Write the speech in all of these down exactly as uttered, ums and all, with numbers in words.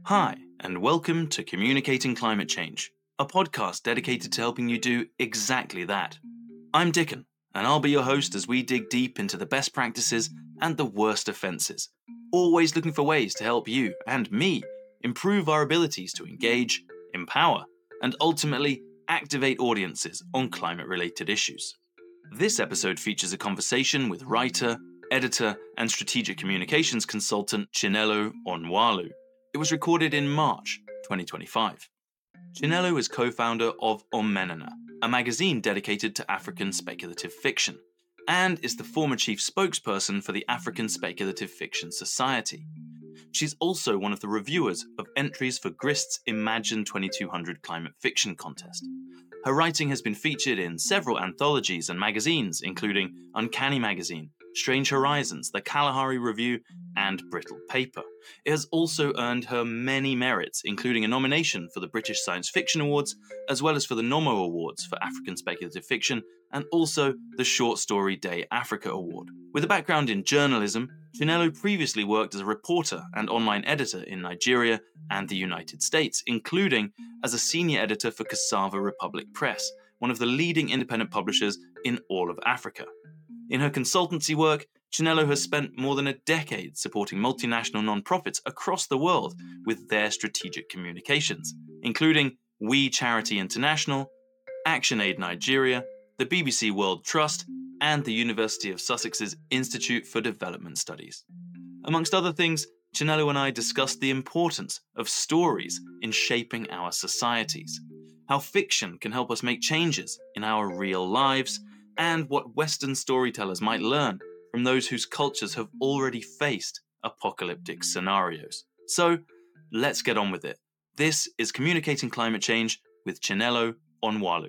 Hi, and welcome to Communicating Climate Change, a podcast dedicated to helping you do exactly that. I'm Dickon, and I'll be your host as we dig deep into the best practices and the worst offences, always looking for ways to help you and me improve our abilities to engage, empower, and ultimately activate audiences on climate-related issues. This episode features a conversation with writer, editor, and strategic communications consultant Chinelo Onwualu. It was recorded in March twenty twenty-five. Chinelo is co-founder of Omenana, a magazine dedicated to African speculative fiction, and is the former chief spokesperson for the African Speculative Fiction Society. She's also one of the reviewers of entries for Grist's Imagine twenty-two hundred Climate Fiction Contest. Her writing has been featured in several anthologies and magazines, including Uncanny Magazine, Strange Horizons, The Kalahari Review, and Brittle Paper. It has also earned her many merits, including a nomination for the British Science Fiction Awards, as well as for the Nommo Awards for African Speculative Fiction, and also the Short Story Day Africa Award. With a background in journalism, Chinelo previously worked as a reporter and online editor in Nigeria and the United States, including as a senior editor for Cassava Republic Press, one of the leading independent publishers in all of Africa. In her consultancy work, Chinelo has spent more than a decade supporting multinational nonprofits across the world with their strategic communications, including We Charity International, ActionAid Nigeria, the B B C World Trust, and the University of Sussex's Institute for Development Studies. Amongst other things, Chinelo and I discussed the importance of stories in shaping our societies, how fiction can help us make changes in our real lives, and what Western storytellers might learn from those whose cultures have already faced apocalyptic scenarios. So, let's get on with it. This is Communicating Climate Change with Chinelo Onwualu.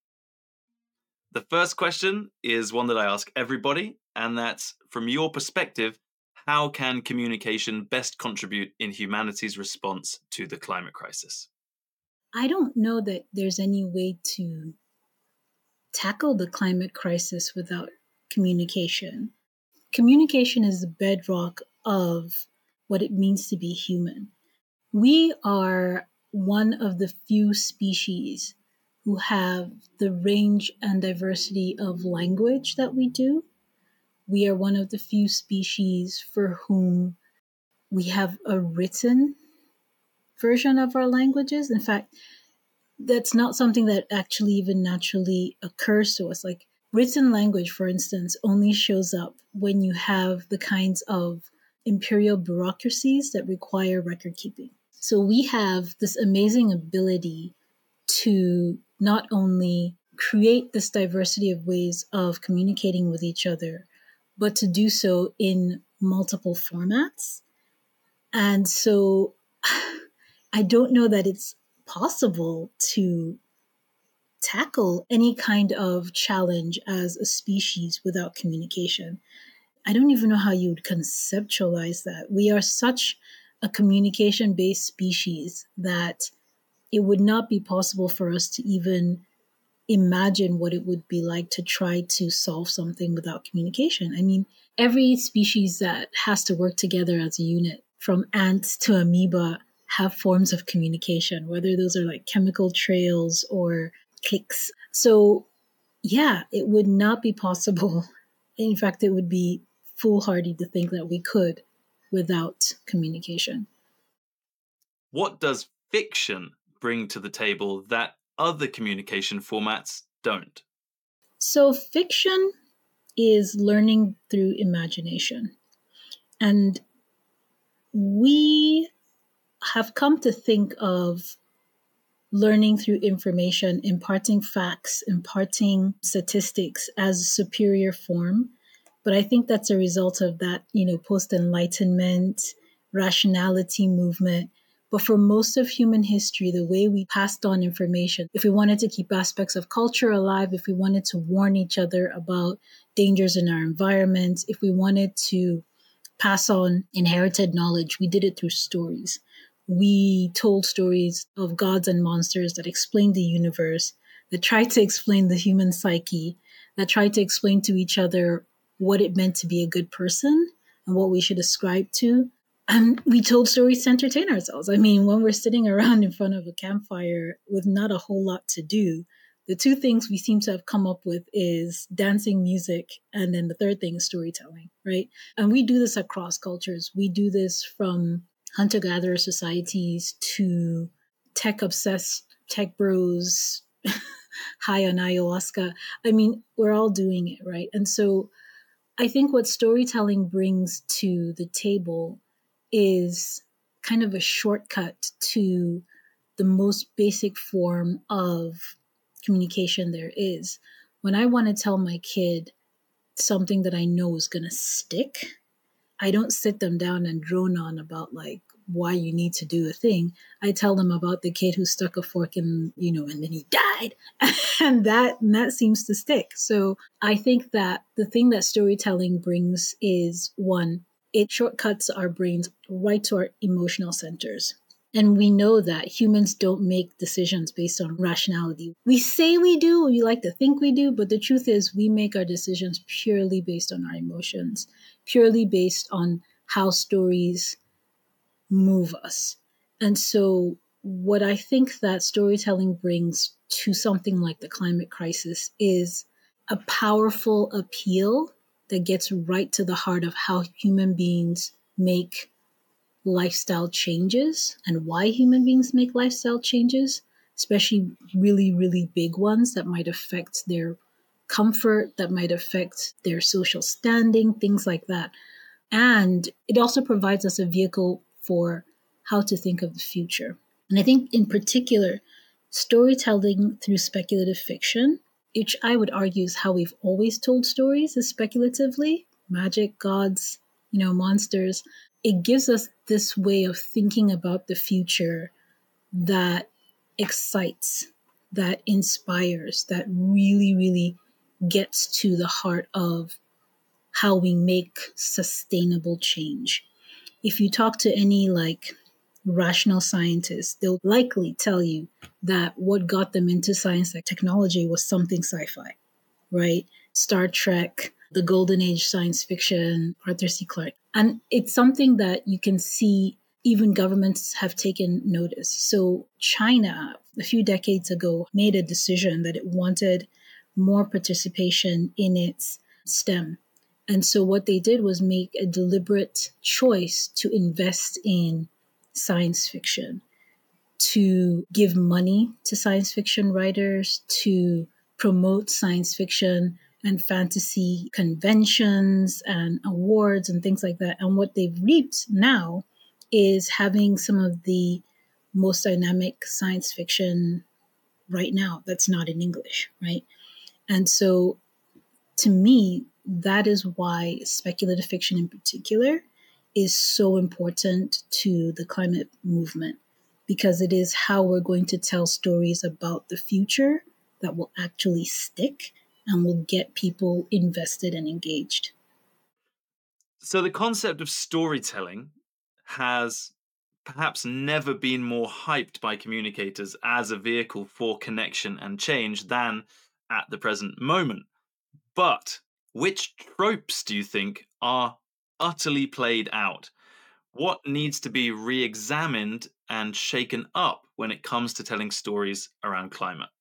The first question is one that I ask everybody, and that's, from your perspective, how can communication best contribute in humanity's response to the climate crisis? I don't know that there's any way to tackle the climate crisis without communication. Communication is the bedrock of what it means to be human. We are one of the few species who have the range and diversity of language that we do. We are one of the few species for whom we have a written version of our languages. In fact, that's not something that actually even naturally occurs to us. Like written language, for instance, only shows up when you have the kinds of imperial bureaucracies that require record keeping. So we have this amazing ability to not only create this diversity of ways of communicating with each other, but to do so in multiple formats. And so I don't know that it's possible to tackle any kind of challenge as a species without communication. I don't even know how you would conceptualize that. We are such a communication-based species that it would not be possible for us to even imagine what it would be like to try to solve something without communication. I mean, every species that has to work together as a unit, from ants to amoeba, have forms of communication, whether those are like chemical trails or clicks. So yeah, it would not be possible. In fact, it would be foolhardy to think that we could without communication. What does fiction bring to the table that other communication formats don't? So fiction is learning through imagination. And we have come to think of learning through information, imparting facts, imparting statistics as a superior form. But I think that's a result of that, you know, post-Enlightenment, rationality movement. But for most of human history, the way we passed on information, if we wanted to keep aspects of culture alive, if we wanted to warn each other about dangers in our environment, if we wanted to pass on inherited knowledge, we did it through stories. We told stories of gods and monsters that explained the universe, that tried to explain the human psyche, that tried to explain to each other what it meant to be a good person and what we should ascribe to. And we told stories to entertain ourselves. I mean, when we're sitting around in front of a campfire with not a whole lot to do, the two things we seem to have come up with is dancing, music, and then the third thing is storytelling, right? And we do this across cultures. We do this from hunter-gatherer societies to tech-obsessed tech bros high on ayahuasca. I mean, we're all doing it, right? And so I think what storytelling brings to the table is kind of a shortcut to the most basic form of communication there is. When I want to tell my kid something that I know is going to stick, I don't sit them down and drone on about like why you need to do a thing. I tell them about the kid who stuck a fork in, you know, and then he died. and that and that seems to stick. So I think that the thing that storytelling brings is, one, it shortcuts our brains right to our emotional centers. And we know that humans don't make decisions based on rationality. We say we do, we like to think we do, but the truth is we make our decisions purely based on our emotions, purely based on how stories move us. And so what I think that storytelling brings to something like the climate crisis is a powerful appeal that gets right to the heart of how human beings make lifestyle changes and why human beings make lifestyle changes, especially really, really big ones that might affect their comfort, that might affect their social standing, things like that. And it also provides us a vehicle for how to think of the future. And I think in particular, storytelling through speculative fiction, which I would argue is how we've always told stories, is speculatively, magic, gods, you know, monsters. It gives us this way of thinking about the future that excites, that inspires, that really, really gets to the heart of how we make sustainable change. If you talk to any like rational scientists, they'll likely tell you that what got them into science and technology was something sci-fi, right? Star Trek, the golden age science fiction, Arthur C. Clarke. And it's something that you can see even governments have taken notice. So China, a few decades ago, made a decision that it wanted more participation in its STEM. And so what they did was make a deliberate choice to invest in science fiction, to give money to science fiction writers, to promote science fiction and fantasy conventions and awards and things like that. And what they've reaped now is having some of the most dynamic science fiction right now that's not in English, right? And so to me, that is why speculative fiction in particular is so important to the climate movement, because it is how we're going to tell stories about the future that will actually stick and will get people invested and engaged. So the concept of storytelling has perhaps never been more hyped by communicators as a vehicle for connection and change than at the present moment. But which tropes do you think are utterly played out? What needs to be re-examined and shaken up when it comes to telling stories around climate?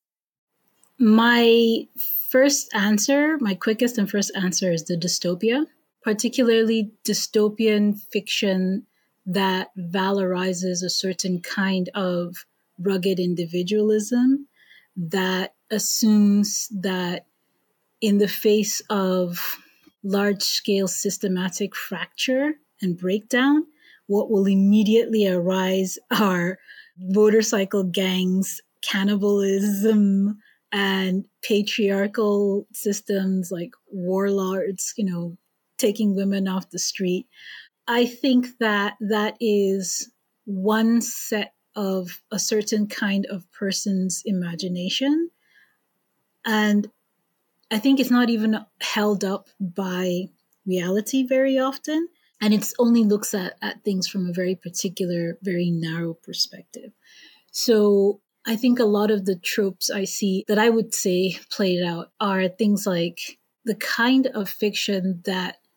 My first answer, my quickest and first answer is the dystopia, particularly dystopian fiction that valorizes a certain kind of rugged individualism that assumes that in the face of large-scale systematic fracture and breakdown, what will immediately arise are motorcycle gangs, cannibalism, and patriarchal systems like warlords, you know, taking women off the street. I think that that is one set of a certain kind of person's imagination. And I think it's not even held up by reality very often. And it's only looks at, at things from a very particular, very narrow perspective. So I think a lot of the tropes I see that I would say played out are things like the kind of fiction that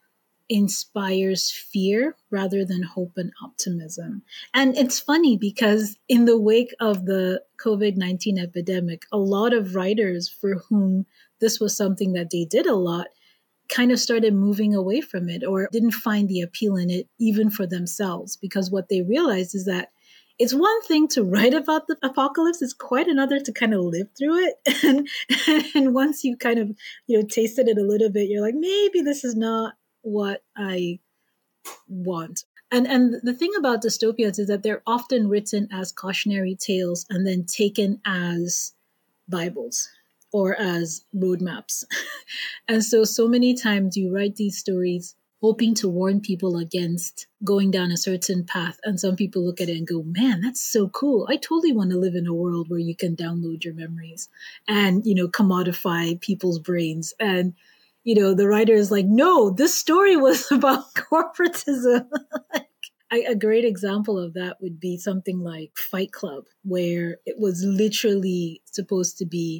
inspires fear rather than hope and optimism. And it's funny because in the wake of the COVID nineteen epidemic, a lot of writers for whom this was something that they did a lot kind of started moving away from it or didn't find the appeal in it even for themselves, because what they realized is that it's one thing to write about the apocalypse, it's quite another to kind of live through it. And, and once you kind of, you know, tasted it a little bit, you're like, maybe this is not what I want. And and the thing about dystopias is that they're often written as cautionary tales and then taken as Bibles or as roadmaps. And so, so many times you write these stories hoping to warn people against going down a certain path. And some people look at it and go, man, that's so cool. I totally want to live in a world where you can download your memories and, you know, commodify people's brains. And, you know, the writer is like, no, this story was about corporatism. A great example of that would be something like Fight Club, where it was literally supposed to be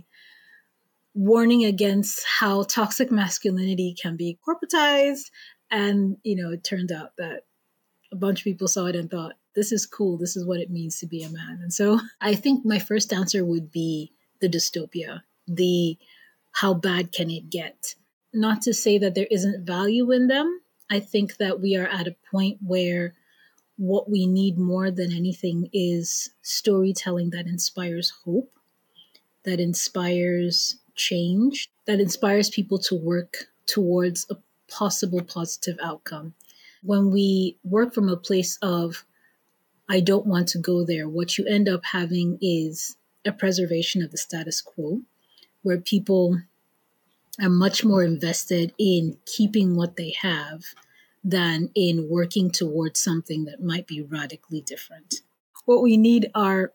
warning against how toxic masculinity can be corporatized. And, you know, it turned out that a bunch of people saw it and thought, this is cool. This is what it means to be a man. And so I think my first answer would be the dystopia, the how bad can it get? Not to say that there isn't value in them. I think that we are at a point where what we need more than anything is storytelling that inspires hope, that inspires change, that inspires people to work towards a possible positive outcome. When we work from a place of, I don't want to go there, what you end up having is a preservation of the status quo, where people are much more invested in keeping what they have than in working towards something that might be radically different. What we need are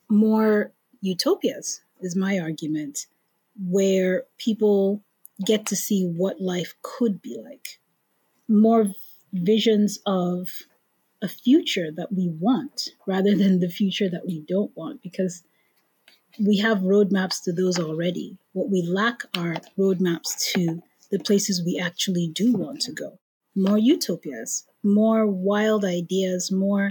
more utopias, is my argument, where people get to see what life could be like. More visions of a future that we want rather than the future that we don't want, because we have roadmaps to those already. What we lack are roadmaps to the places we actually do want to go. More utopias, more wild ideas, more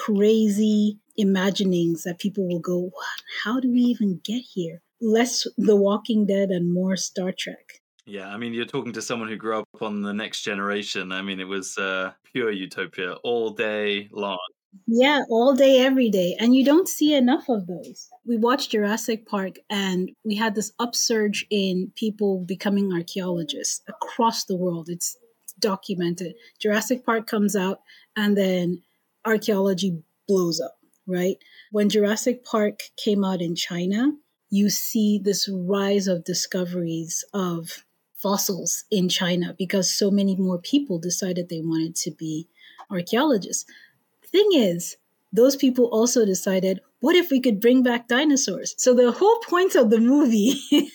crazy imaginings that people will go, what? How do we even get here? Less The Walking Dead and more Star Trek. Yeah, I mean, you're talking to someone who grew up on The Next Generation. I mean, it was uh, pure utopia all day long. Yeah, all day, every day. And you don't see enough of those. We watched Jurassic Park and we had this upsurge in people becoming archaeologists across the world. It's documented. Jurassic Park comes out and then archaeology blows up, right? When Jurassic Park came out in China, you see this rise of discoveries of fossils in China because so many more people decided they wanted to be archaeologists. Thing is, those people also decided, what if we could bring back dinosaurs? So the whole point of the movie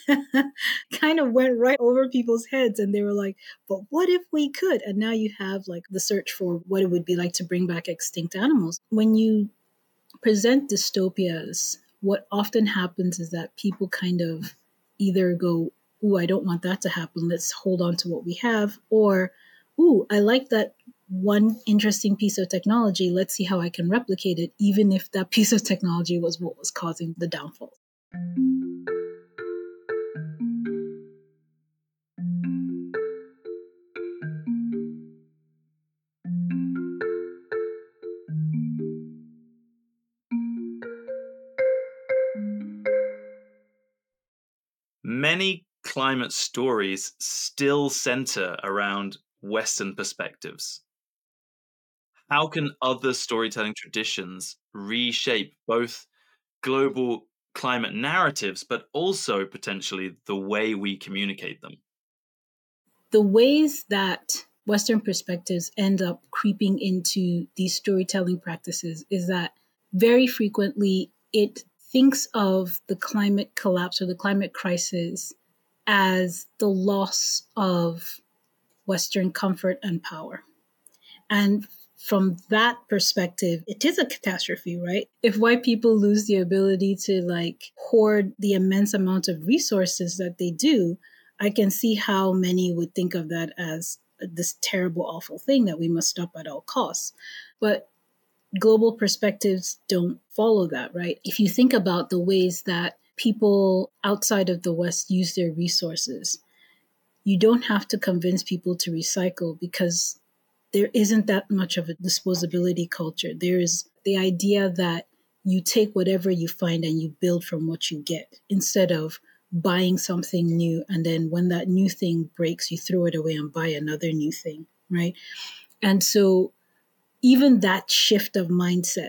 kind of went right over people's heads, and they were like, but what if we could? And now you have like the search for what it would be like to bring back extinct animals. When you present dystopias, what often happens is that people kind of either go, ooh, I don't want that to happen, let's hold on to what we have, or, ooh, I like that one interesting piece of technology, let's see how I can replicate it, even if that piece of technology was what was causing the downfall. Many climate stories still center around Western perspectives. How can other storytelling traditions reshape both global climate narratives, but also potentially the way we communicate them? The ways that Western perspectives end up creeping into these storytelling practices is that very frequently it thinks of the climate collapse or the climate crisis as the loss of Western comfort and power. And from that perspective, it is a catastrophe, right? If white people lose the ability to like hoard the immense amount of resources that they do, I can see how many would think of that as this terrible, awful thing that we must stop at all costs. But global perspectives don't follow that, right? If you think about the ways that people outside of the West use their resources, you don't have to convince people to recycle because there isn't that much of a disposability culture. There is the idea that you take whatever you find and you build from what you get instead of buying something new. And then when that new thing breaks, you throw it away and buy another new thing, right? And so even that shift of mindset,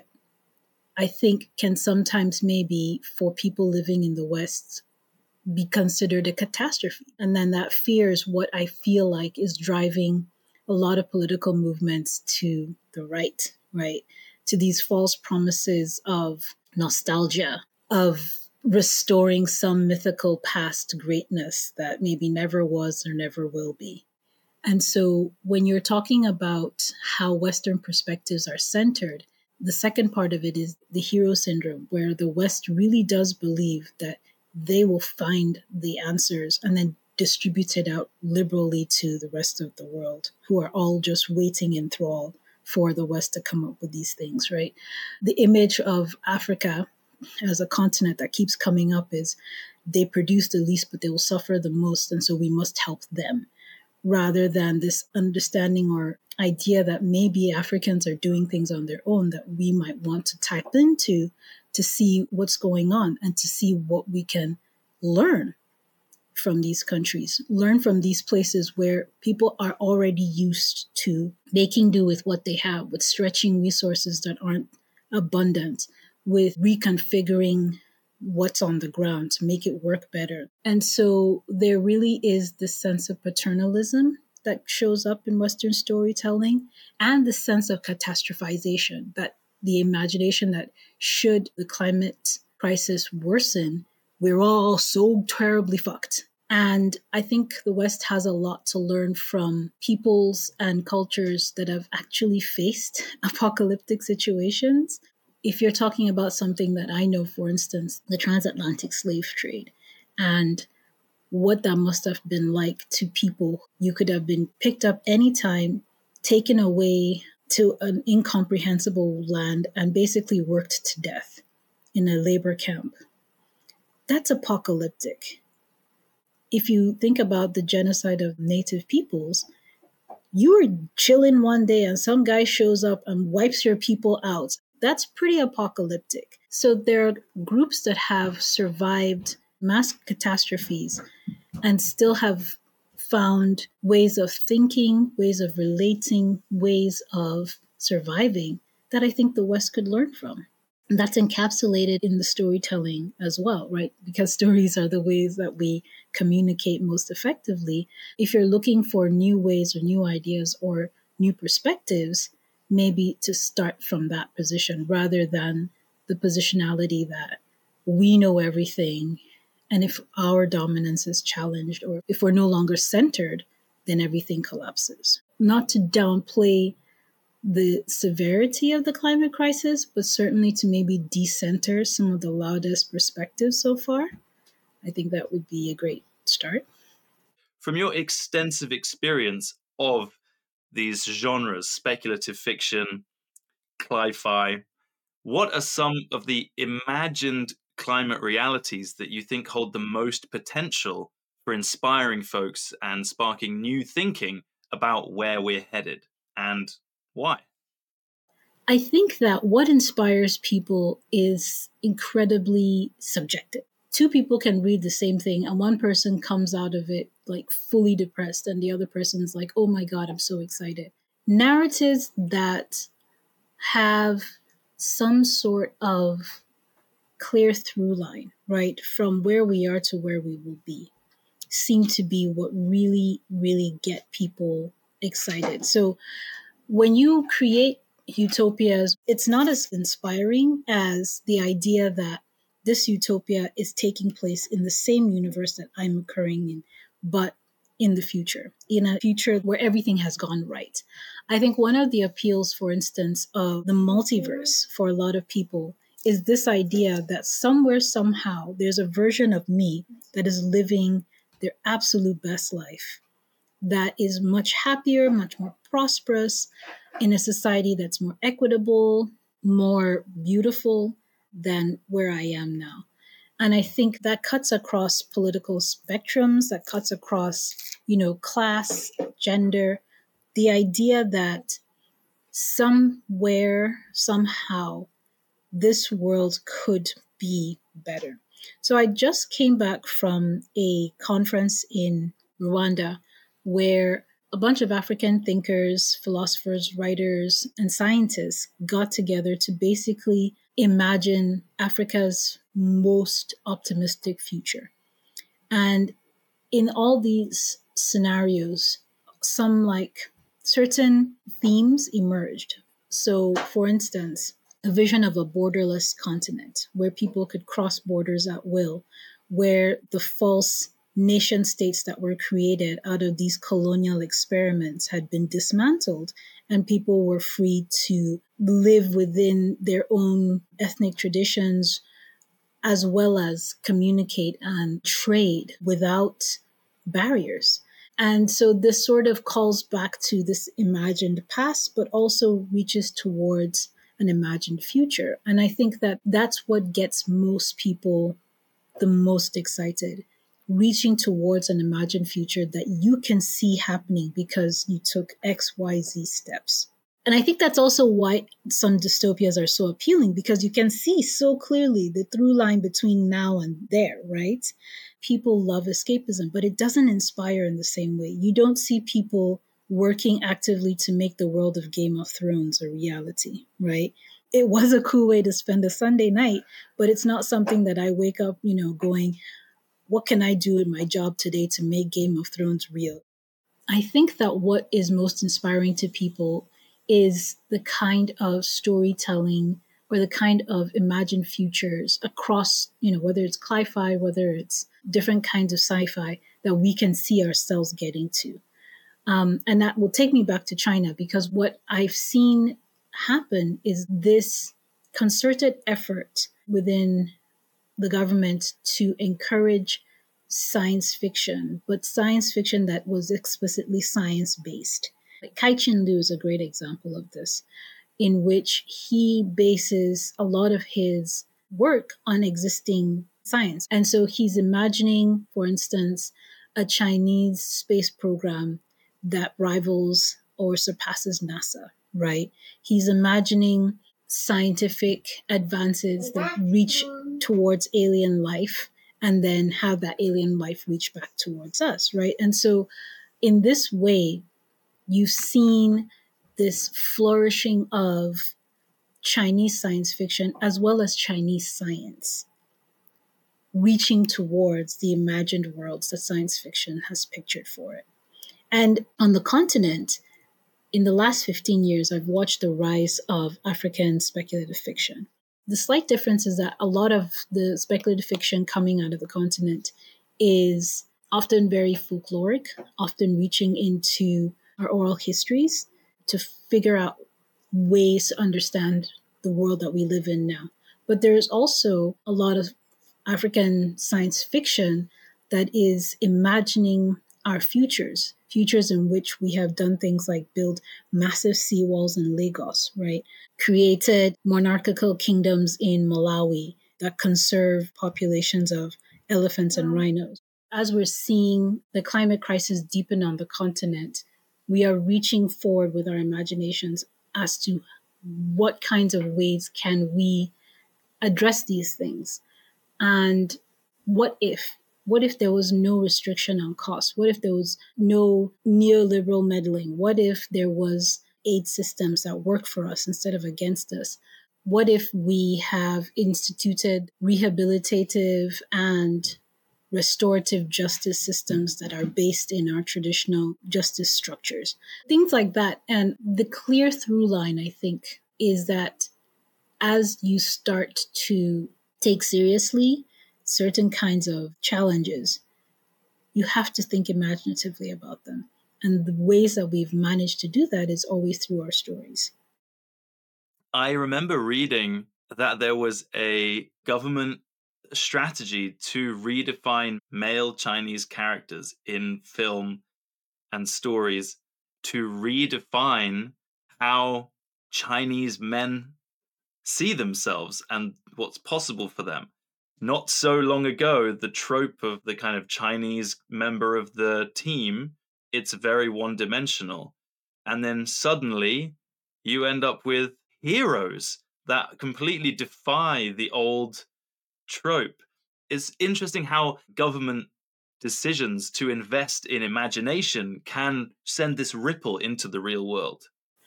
I think, can sometimes maybe for people living in the West be considered a catastrophe. And then that fear is what I feel like is driving a lot of political movements to the right, right? To these false promises of nostalgia, of restoring some mythical past greatness that maybe never was or never will be. And so when you're talking about how Western perspectives are centered, the second part of it is the hero syndrome, where the West really does believe that they will find the answers and then distribute it out liberally to the rest of the world, who are all just waiting in thrall for the West to come up with these things, right? The image of Africa as a continent that keeps coming up is they produce the least, but they will suffer the most, and so we must help them, rather than this understanding or idea that maybe Africans are doing things on their own that we might want to tap into to see what's going on and to see what we can learn from these countries, learn from these places where people are already used to making do with what they have, with stretching resources that aren't abundant, with reconfiguring what's on the ground to make it work better. And so there really is this sense of paternalism that shows up in Western storytelling and the sense of catastrophization, that the imagination that should the climate crisis worsen, we're all so terribly fucked. And I think the West has a lot to learn from peoples and cultures that have actually faced apocalyptic situations. If you're talking about something that I know, for instance, the transatlantic slave trade, and what that must have been like to people, you could have been picked up anytime, taken away to an incomprehensible land, and basically worked to death in a labor camp. That's apocalyptic. If you think about the genocide of native peoples, you were chilling one day and some guy shows up and wipes your people out. That's pretty apocalyptic. So there are groups that have survived mass catastrophes and still have found ways of thinking, ways of relating, ways of surviving that I think the West could learn from. And that's encapsulated in the storytelling as well, right? Because stories are the ways that we communicate most effectively. If you're looking for new ways or new ideas or new perspectives, maybe to start from that position rather than the positionality that we know everything. And if our dominance is challenged or if we're no longer centered, then everything collapses. Not to downplay the severity of the climate crisis, but certainly to maybe decenter some of the loudest perspectives so far. I think that would be a great start. From your extensive experience of these genres, speculative fiction, cli-fi, what are some of the imagined climate realities that you think hold the most potential for inspiring folks and sparking new thinking about where we're headed, and why? I think that what inspires people is incredibly subjective. Two people can read the same thing and one person comes out of it like fully depressed and the other person's like, oh my God, I'm so excited. Narratives that have some sort of clear through line, right, from where we are to where we will be, seem to be what really, really get people excited. So when you create utopias, it's not as inspiring as the idea that this utopia is taking place in the same universe that I'm occurring in, but in the future, in a future where everything has gone right. I think one of the appeals, for instance, of the multiverse for a lot of people is this idea that somewhere, somehow, there's a version of me that is living their absolute best life. that is much happier, much more prosperous, in a society that's more equitable, more beautiful than where I am now. And I think that cuts across political spectrums, that cuts across, you know, class, gender, the idea that somewhere, somehow, this world could be better. So I just came back from a conference in Rwanda where a bunch of African thinkers, philosophers, writers, and scientists got together to basically imagine Africa's most optimistic future. And in all these scenarios, some like certain themes emerged. So, for instance, a vision of a borderless continent where people could cross borders at will, where the false nation states that were created out of these colonial experiments had been dismantled and people were free to live within their own ethnic traditions as well as communicate and trade without barriers. And so this sort of calls back to this imagined past, but also reaches towards an imagined future. And I think that that's what gets most people the most excited, reaching towards an imagined future that you can see happening because you took X, Y, Z steps. And I think that's also why some dystopias are so appealing, because you can see so clearly the through line between now and there, right? People love escapism, but it doesn't inspire in the same way. You don't see people working actively to make the world of Game of Thrones a reality, right? It was a cool way to spend a Sunday night, but it's not something that I wake up, you know, going, what can I do in my job today to make Game of Thrones real? I think that what is most inspiring to people is the kind of storytelling or the kind of imagined futures across, you know, whether it's cli-fi, whether it's different kinds of sci-fi that we can see ourselves getting to. Um, and that will take me back to China, because what I've seen happen is this concerted effort within the government to encourage science fiction, but science fiction that was explicitly science-based. Like Kai-Chin Liu is a great example of this, in which he bases a lot of his work on existing science. And so he's imagining, for instance, a Chinese space program that rivals or surpasses NASA, right? He's imagining scientific advances that reach towards alien life and then have that alien life reach back towards us, right? And so in this way, you've seen this flourishing of Chinese science fiction as well as Chinese science reaching towards the imagined worlds that science fiction has pictured for it. And on the continent, in the last fifteen years, I've watched the rise of African speculative fiction. The slight difference is that a lot of the speculative fiction coming out of the continent is often very folkloric, often reaching into our oral histories to figure out ways to understand the world that we live in now. But there's also a lot of African science fiction that is imagining our futures, futures in which we have done things like build massive seawalls in Lagos, right? Created monarchical kingdoms in Malawi that conserve populations of elephants and rhinos. As we're seeing the climate crisis deepen on the continent, we are reaching forward with our imaginations as to what kinds of ways can we address these things. And what if? What if there was no restriction on cost? What if there was no neoliberal meddling? What if there was aid systems that work for us instead of against us? What if we have instituted rehabilitative and restorative justice systems that are based in our traditional justice structures? Things like that. And the clear through line, I think, is that as you start to take seriously certain kinds of challenges, you have to think imaginatively about them. And the ways that we've managed to do that is always through our stories. I remember reading that there was a government strategy to redefine male Chinese characters in film and stories to redefine how Chinese men see themselves and what's possible for them. Not so long ago, the trope of the kind of Chinese member of the team, it's very one-dimensional. And then suddenly you end up with heroes that completely defy the old trope. It's interesting how government decisions to invest in imagination can send this ripple into the real world.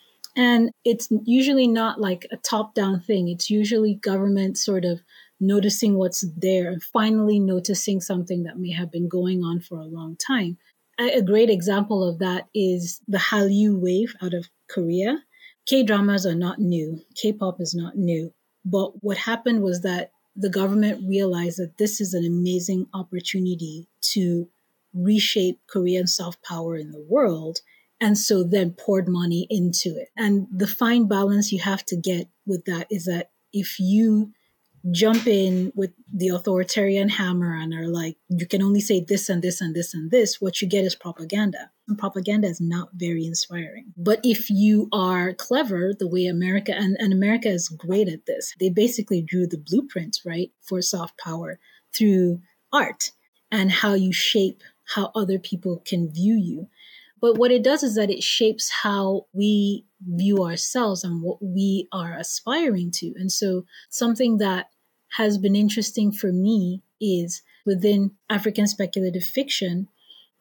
And it's usually not like a top-down thing. It's usually government sort of noticing what's there and finally noticing something that may have been going on for a long time. A great example of that is the Hallyu wave out of Korea. K-dramas are not new. K-pop is not new. But what happened was that the government realized that this is an amazing opportunity to reshape Korean soft power in the world, and so then poured money into it. And the fine balance you have to get with that is that if you jump in with the authoritarian hammer and are like, you can only say this and this and this and this, what you get is propaganda. And propaganda is not very inspiring. But if you are clever, the way America, and, and America is great at this, they basically drew the blueprint, right, for soft power through art and how you shape how other people can view you. But what it does is that it shapes how we view ourselves and what we are aspiring to. And so something that has been interesting for me is within African speculative fiction,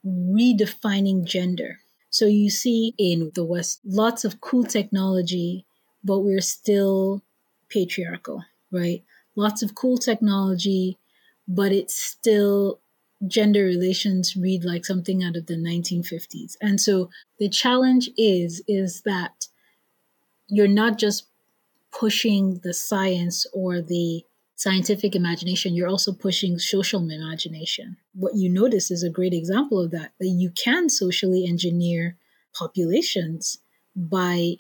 redefining gender. So you see in the West, lots of cool technology, but we're still patriarchal, right? Lots of cool technology, but it's still gender relations read like something out of the nineteen fifties. And so the challenge is, is that you're not just pushing the science or the scientific imagination, you're also pushing social imagination. What you notice is a great example of that, that you can socially engineer populations by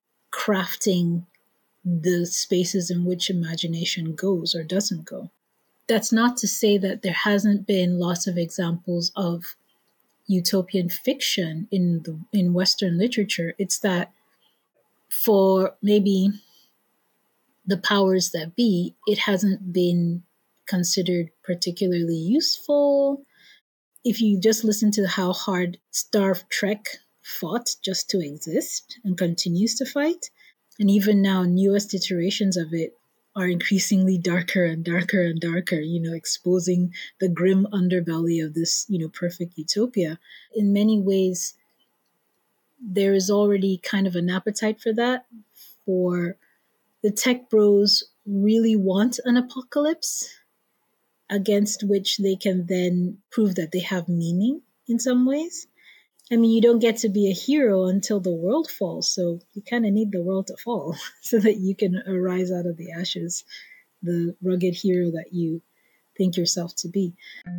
crafting the spaces in which imagination goes or doesn't go. That's not to say that there hasn't been lots of examples of utopian fiction in the in Western literature. It's that for maybe the powers that be, it hasn't been considered particularly useful. If you just listen to how hard Star Trek fought just to exist and continues to fight, and even now newest iterations of it are increasingly darker and darker and darker, you know, exposing the grim underbelly of this, you know, perfect utopia. In many ways, there is already kind of an appetite for that. For the tech bros really want an apocalypse against which they can then prove that they have meaning in some ways. I mean, you don't get to be a hero until the world falls, so you kind of need the world to fall so that you can arise out of the ashes, the rugged hero that you think yourself to be.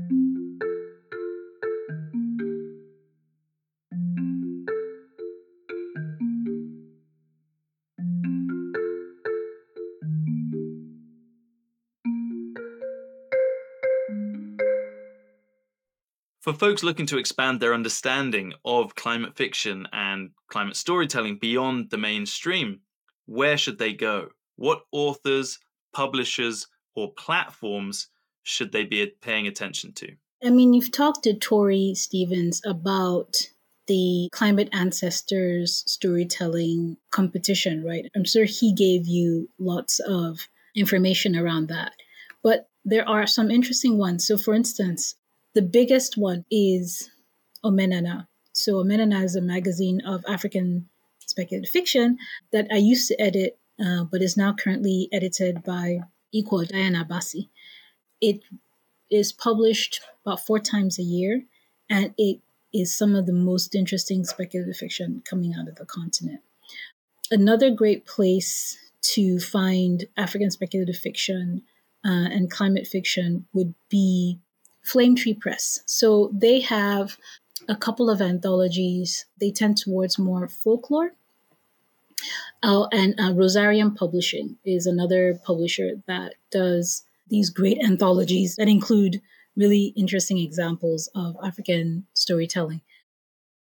For folks looking to expand their understanding of climate fiction and climate storytelling beyond the mainstream, where should they go? What authors, publishers, or platforms should they be paying attention to? I mean, you've talked to Tori Stevens about the Climate Ancestors storytelling competition, right? I'm sure he gave you lots of information around that. But there are some interesting ones. So, for instance, the biggest one is Omenana. So Omenana is a magazine of African speculative fiction that I used to edit, uh, but is now currently edited by Ikwo Diana Bassi. It is published about four times a year, and it is some of the most interesting speculative fiction coming out of the continent. Another great place to find African speculative fiction uh, and climate fiction would be Flame Tree Press. So they have a couple of anthologies. They tend towards more folklore. Uh, and uh, Rosarium Publishing is another publisher that does these great anthologies that include really interesting examples of African storytelling.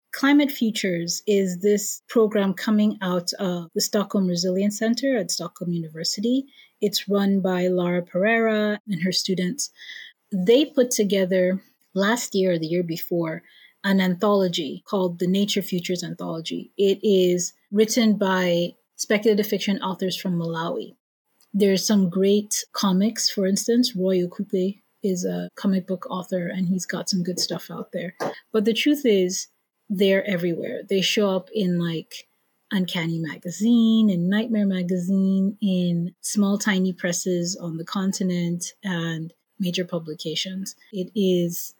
Climate Futures is this program coming out of the Stockholm Resilience Center at Stockholm University. It's run by Laura Pereira and her students. They put together last year or the year before an anthology called the Nature Futures Anthology. It is written by speculative fiction authors from Malawi. There's some great comics. For instance, Roy Okupe is a comic book author and he's got some good stuff out there. But the truth is, they're everywhere. They show up in like Uncanny Magazine, in Nightmare Magazine, in small, tiny presses on the continent, and major publications. It is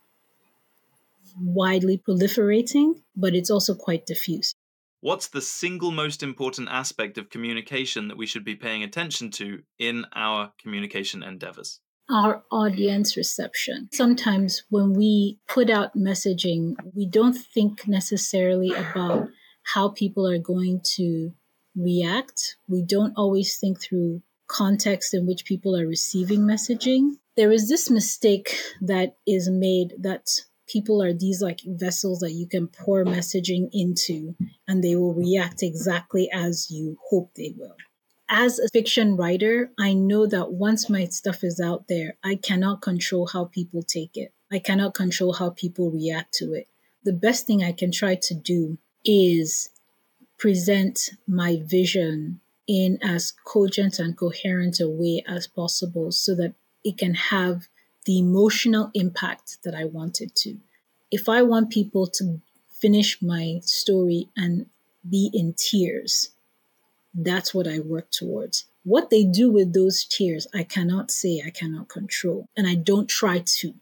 widely proliferating, but it's also quite diffuse. What's the single most important aspect of communication that we should be paying attention to in our communication endeavors? Our audience reception. Sometimes when we put out messaging, we don't think necessarily about how people are going to react. We don't always think through context in which people are receiving messaging. There is this mistake that is made that people are these like vessels that you can pour messaging into and they will react exactly as you hope they will. As a fiction writer, I know that once my stuff is out there, I cannot control how people take it. I cannot control how people react to it. The best thing I can try to do is present my vision in as cogent and coherent a way as possible so that it can have the emotional impact that I want it to. If I want people to finish my story and be in tears, that's what I work towards. What they do with those tears, I cannot say, I cannot control, and I don't try to.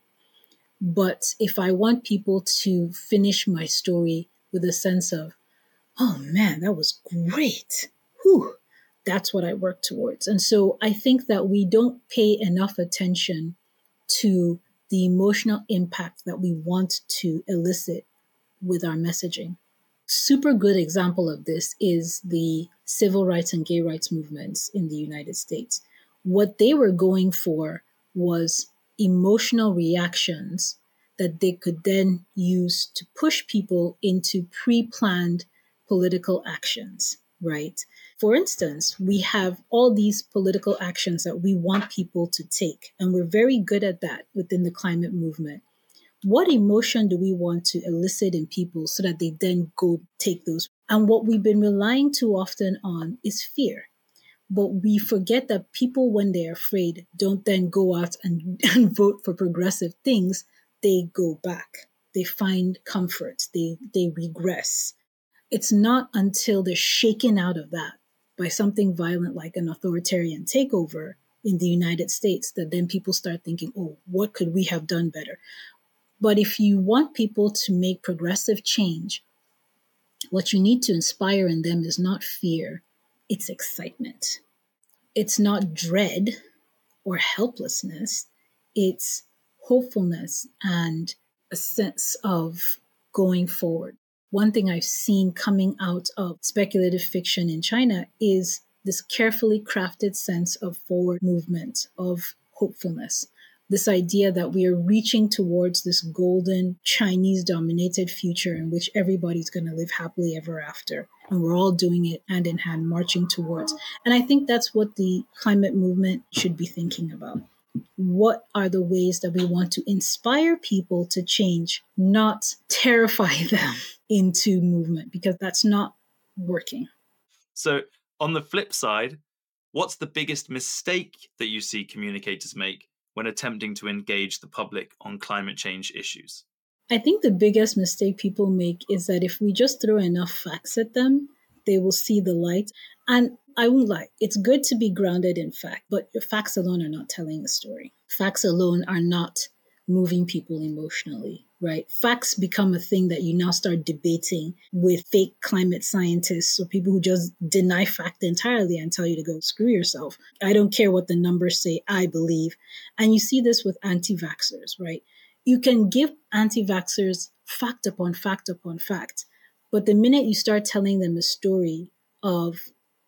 But if I want people to finish my story with a sense of, oh man, that was great, whew, that's what I work towards. And so I think that we don't pay enough attention to the emotional impact that we want to elicit with our messaging. Super good example of this is the civil rights and gay rights movements in the United States. What they were going for was emotional reactions that they could then use to push people into pre-planned political actions, right? For instance, we have all these political actions that we want people to take, and we're very good at that within the climate movement. What emotion do we want to elicit in people so that they then go take those? And what we've been relying too often on is fear. But we forget that people, when they're afraid, don't then go out and, and vote for progressive things. They go back. They find comfort. They, they regress. It's not until they're shaken out of that by something violent like an authoritarian takeover in the United States that then people start thinking, oh, what could we have done better? But if you want people to make progressive change, what you need to inspire in them is not fear, it's excitement. It's not dread or helplessness, it's hopefulness and a sense of going forward. One thing I've seen coming out of speculative fiction in China is this carefully crafted sense of forward movement, of hopefulness. This idea that we are reaching towards this golden Chinese-dominated future in which everybody's going to live happily ever after. And we're all doing it hand in hand, marching towards. And I think that's what the climate movement should be thinking about. What are the ways that we want to inspire people to change, not terrify them into movement, because that's not working. So on the flip side, what's the biggest mistake that you see communicators make when attempting to engage the public on climate change issues? I think the biggest mistake people make is that if we just throw enough facts at them, they will see the light. And I won't lie, it's good to be grounded in fact, but facts alone are not telling a story. Facts alone are not moving people emotionally, right? Facts become a thing that you now start debating with fake climate scientists or people who just deny fact entirely and tell you to go screw yourself. I don't care what the numbers say, I believe. And you see this with anti-vaxxers, right? You can give anti-vaxxers fact upon fact upon fact, but the minute you start telling them a story of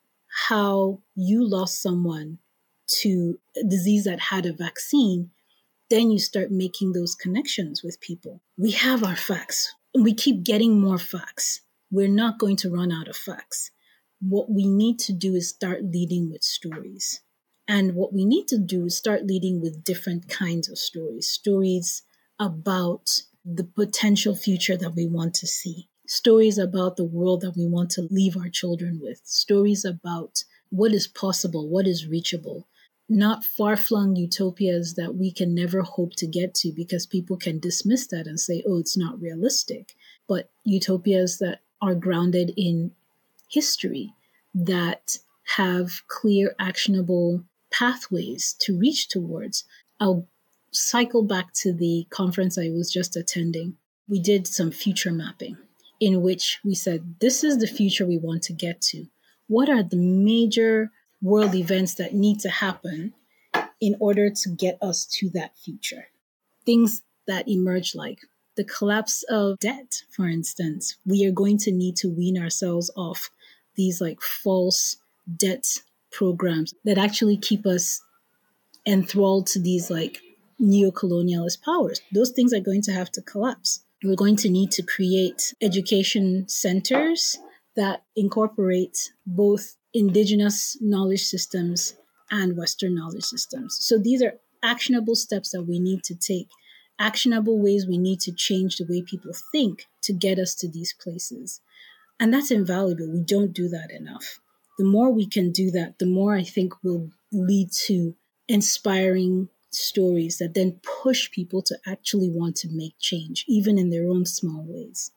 how you lost someone to a disease that had a vaccine, then you start making those connections with people. We have our facts. we keep getting more facts. We're not going to run out of facts. What we need to do is start leading with stories. And what we need to do is start leading with different kinds of stories. Stories about the potential future that we want to see. Stories about the world that we want to leave our children with. Stories about what is possible, what is reachable. Not far-flung utopias that we can never hope to get to because people can dismiss that and say, oh, it's not realistic. But utopias that are grounded in history, that have clear, actionable pathways to reach towards. I'll cycle back to the conference I was just attending. We did some future mapping in which we said, this is the future we want to get to. What are the major world events that need to happen in order to get us to that future? Things that emerge like the collapse of debt, for instance. We are going to need to wean ourselves off these like false debt programs that actually keep us enthralled to these like neo-colonialist powers. Those things are going to have to collapse. We're going to need to create education centers that incorporate both indigenous knowledge systems and Western knowledge systems. So these are actionable steps that we need to take, actionable ways we need to change the way people think to get us to these places. And that's invaluable. We don't do that enough. The more we can do that, the more I think will lead to inspiring stories that then push people to actually want to make change, even in their own small ways.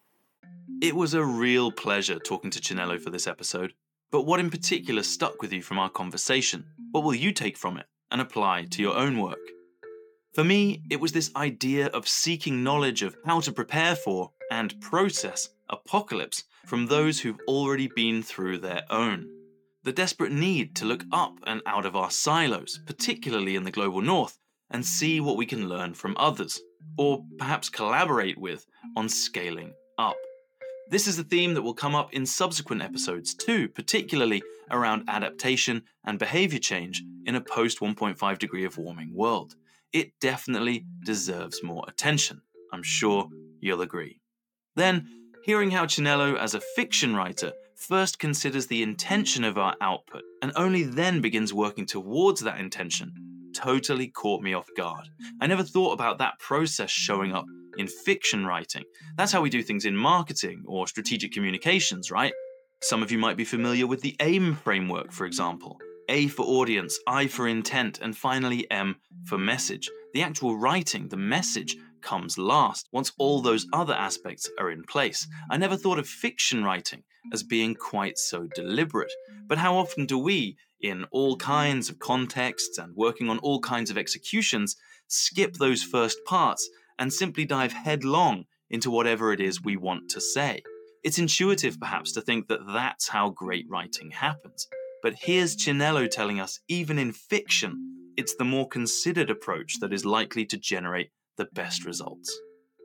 It was a real pleasure talking to Chinelo for this episode. But what in particular stuck with you from our conversation? What will you take from it and apply to your own work? For me, it was this idea of seeking knowledge of how to prepare for and process apocalypse from those who've already been through their own. The desperate need to look up and out of our silos, particularly in the global north, and see what we can learn from others, or perhaps collaborate with on scaling up. This is a theme that will come up in subsequent episodes too, particularly around adaptation and behavior change in a post one point five degree of warming world. It definitely deserves more attention. I'm sure you'll agree. Then, hearing how Chinelo, as a fiction writer, first considers the intention of our output and only then begins working towards that intention totally caught me off guard. I never thought about that process showing up in fiction writing. That's how we do things in marketing or strategic communications, right? Some of you might be familiar with the AIM framework, for example. A for audience, I for intent, and finally M for message. The actual writing, the message, comes last, once all those other aspects are in place. I never thought of fiction writing as being quite so deliberate. But how often do we, in all kinds of contexts and working on all kinds of executions, skip those first parts and simply dive headlong into whatever it is we want to say? It's intuitive, perhaps, to think that that's how great writing happens. But here's Chinelo telling us, even in fiction, it's the more considered approach that is likely to generate the best results.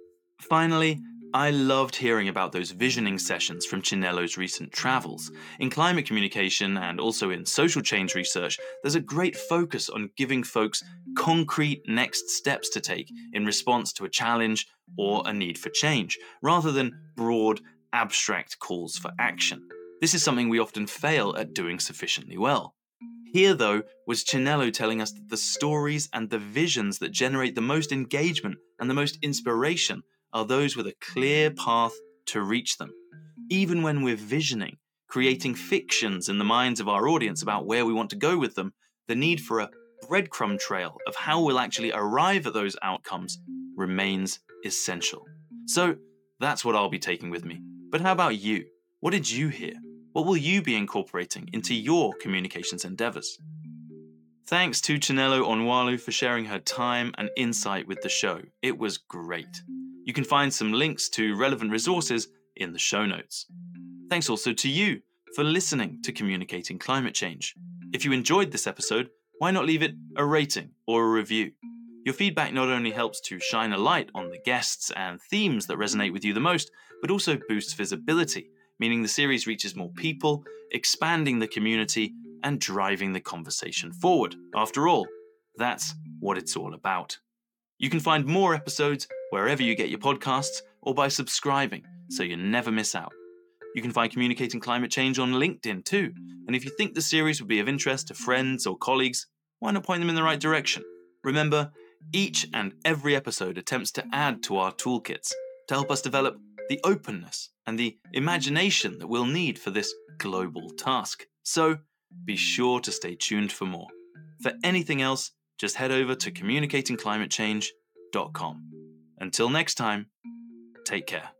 Finally, I loved hearing about those visioning sessions from Chinelo's recent travels. In climate communication and also in social change research, there's a great focus on giving folks concrete next steps to take in response to a challenge or a need for change, rather than broad, abstract calls for action. This is something we often fail at doing sufficiently well. Here, though, was Chinelo telling us that the stories and the visions that generate the most engagement and the most inspiration are those with a clear path to reach them. Even when we're visioning, creating fictions in the minds of our audience about where we want to go with them, the need for a breadcrumb trail of how we'll actually arrive at those outcomes remains essential. So that's what I'll be taking with me. But how about you? What did you hear? What will you be incorporating into your communications endeavors? Thanks to Chinelo Onwualu for sharing her time and insight with the show. It was great. You can find some links to relevant resources in the show notes. Thanks also to you for listening to Communicating Climate Change. If you enjoyed this episode, why not leave it a rating or a review? Your feedback not only helps to shine a light on the guests and themes that resonate with you the most, but also boosts visibility, meaning the series reaches more people, expanding the community, and driving the conversation forward. After all, that's what it's all about. You can find more episodes wherever you get your podcasts, or by subscribing so you never miss out. You can find Communicating Climate Change on LinkedIn too, and if you think the series would be of interest to friends or colleagues, why not point them in the right direction? Remember, each and every episode attempts to add to our toolkits to help us develop the openness and the imagination that we'll need for this global task. So, be sure to stay tuned for more. For anything else, just head over to communicating climate change dot com. Until next time, take care.